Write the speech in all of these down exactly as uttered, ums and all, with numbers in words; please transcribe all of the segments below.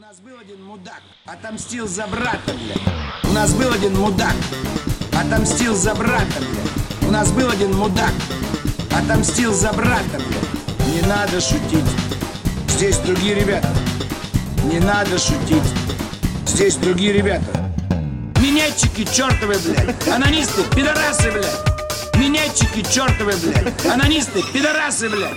нас был один мудак, отомстил за брата, блядь. У нас был один мудак, отомстил за брата, блядь. У нас был один мудак, отомстил за брата, блядь. Не надо шутить, здесь другие ребята. Не надо шутить, здесь другие ребята. Минетчики чертовы, блядь, анонисты, пидорасы, блядь. Минетчики чертовы, блядь, анонисты, пидорасы, блядь.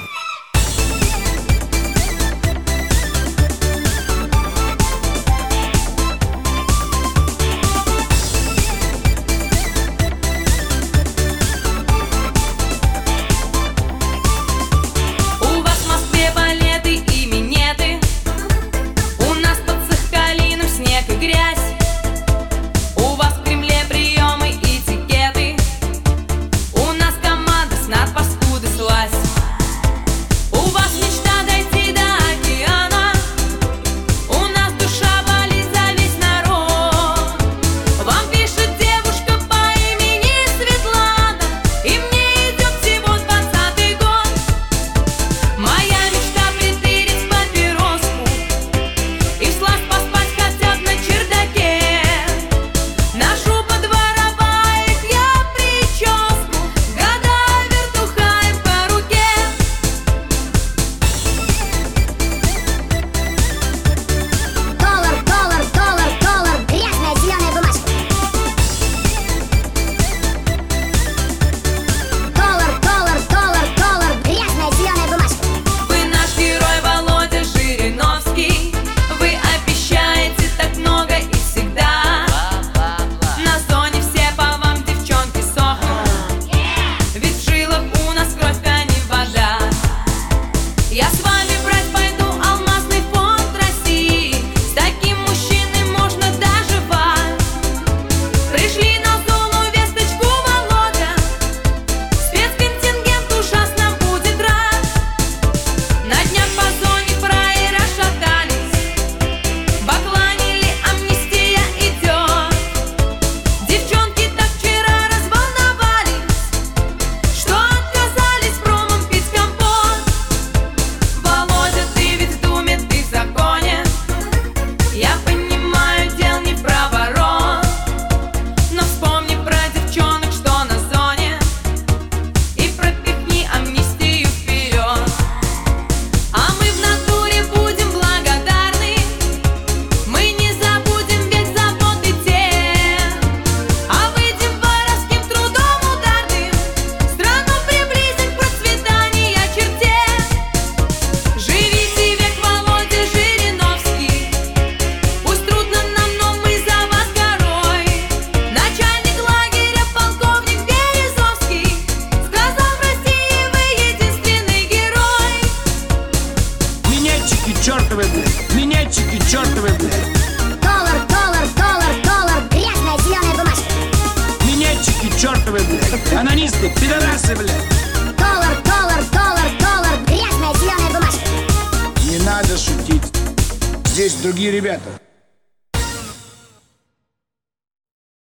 Чертовы, блядь, минетчики чертовы, блядь. Доллар, доллар, доллар, доллар, грязная зеленая бумажка. Минетчики чертовы, блядь, анонисты, пидорасы, блядь. Доллар, доллар, доллар, доллар, грязная зеленая бумажка. Не надо шутить, здесь другие ребята.